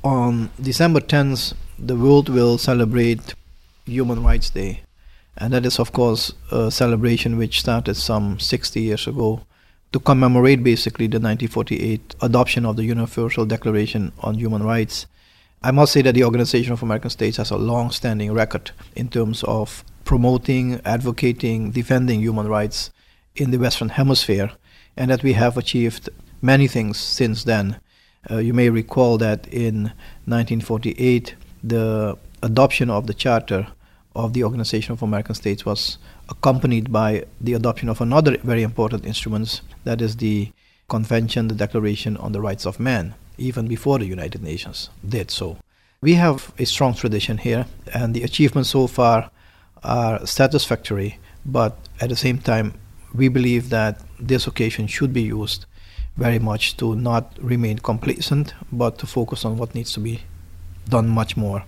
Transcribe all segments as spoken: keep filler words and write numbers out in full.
On December tenth, the world will celebrate Human Rights Day. And that is, of course, a celebration which started some sixty years ago to commemorate basically the nineteen forty-eight adoption of the Universal Declaration on Human Rights. I must say that the Organization of American States has a long-standing record in terms of promoting, advocating, defending human rights in the Western Hemisphere, and that we have achieved many things since then. Uh, you may recall that in nineteen forty-eight, the adoption of the Charter of the Organization of American States was accompanied by the adoption of another very important instrument, that is the Convention, the Declaration on the Rights of Man, even before the United Nations did so. We have a strong tradition here, and the achievements so far are satisfactory, but at the same time, we believe that this occasion should be used very much to not remain complacent, but to focus on what needs to be done much more.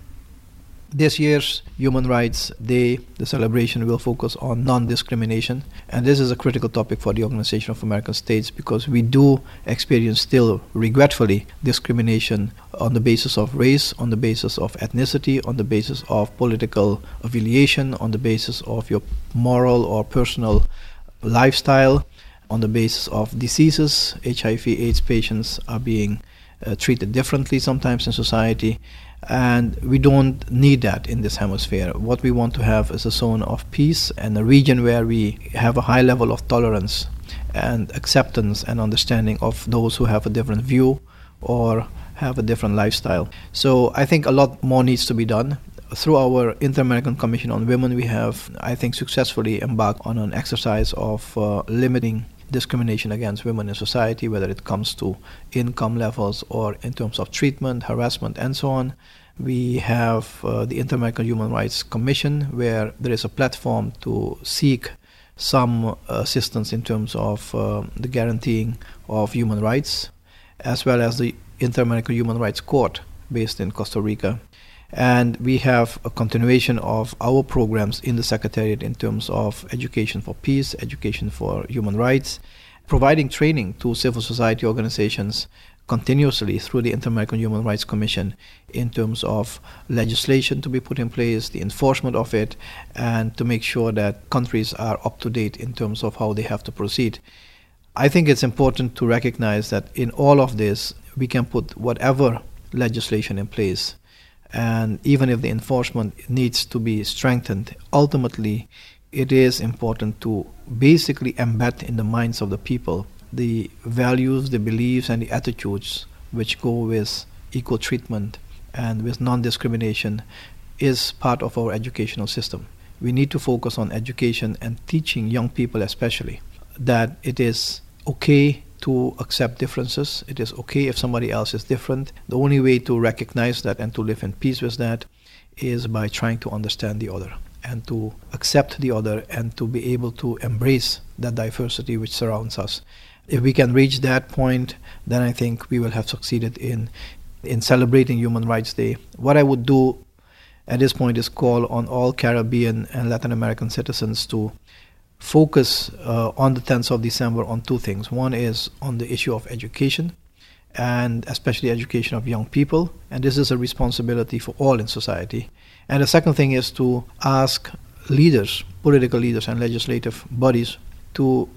This year's Human Rights Day, the celebration will focus on non-discrimination, and this is a critical topic for the Organization of American States because we do experience still, regretfully, discrimination on the basis of race, on the basis of ethnicity, on the basis of political affiliation, on the basis of your moral or personal lifestyle, on the basis of diseases. H I V AIDS patients are being uh, treated differently sometimes in society, and we don't need that in this hemisphere. What we want to have is a zone of peace and a region where we have a high level of tolerance and acceptance and understanding of those who have a different view or have a different lifestyle. So I think a lot more needs to be done. Through our Inter-American Commission on Women, we have, I think, successfully embarked on an exercise of uh, limiting discrimination against women in society, whether it comes to income levels or in terms of treatment, harassment, and so on. We have uh, the Inter-American Human Rights Commission, where there is a platform to seek some assistance in terms of uh, the guaranteeing of human rights, as well as the Inter-American Human Rights Court based in Costa Rica. And we have a continuation of our programs in the Secretariat in terms of education for peace, education for human rights, providing training to civil society organizations continuously through the Inter-American Human Rights Commission in terms of legislation to be put in place, the enforcement of it, and to make sure that countries are up to date in terms of how they have to proceed. I think it's important to recognize that in all of this, we can put whatever legislation in place. And even if the enforcement needs to be strengthened, ultimately it is important to basically embed in the minds of the people the values, the beliefs, and the attitudes which go with equal treatment and with non-discrimination is part of our educational system. We need to focus on education and teaching young people especially that it is okay to accept differences. It is okay if somebody else is different. The only way to recognize that and to live in peace with that is by trying to understand the other and to accept the other and to be able to embrace that diversity which surrounds us. If we can reach that point, then I think we will have succeeded in in celebrating Human Rights Day. What I would do at this point is call on all Caribbean and Latin American citizens to focus uh, on the tenth of December on two things. One is on the issue of education, and especially education of young people, and this is a responsibility for all in society. And the second thing is to ask leaders, political leaders and legislative bodies to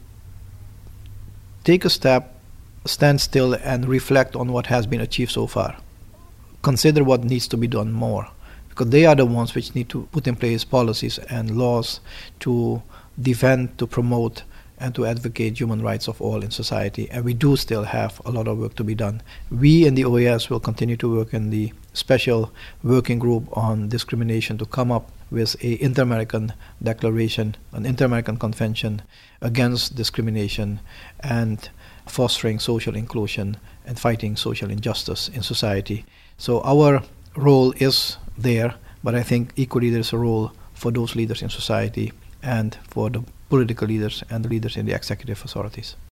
take a step, stand still and reflect on what has been achieved so far. Consider what needs to be done more, because they are the ones which need to put in place policies and laws to defend, to promote, and to advocate human rights of all in society. And we do still have a lot of work to be done. We in the O A S will continue to work in the special working group on discrimination to come up with a Inter-American Declaration, an Inter-American Convention against discrimination and fostering social inclusion and fighting social injustice in society. So our role is there, but I think equally there's a role for those leaders in society and for the political leaders and the leaders in the executive authorities.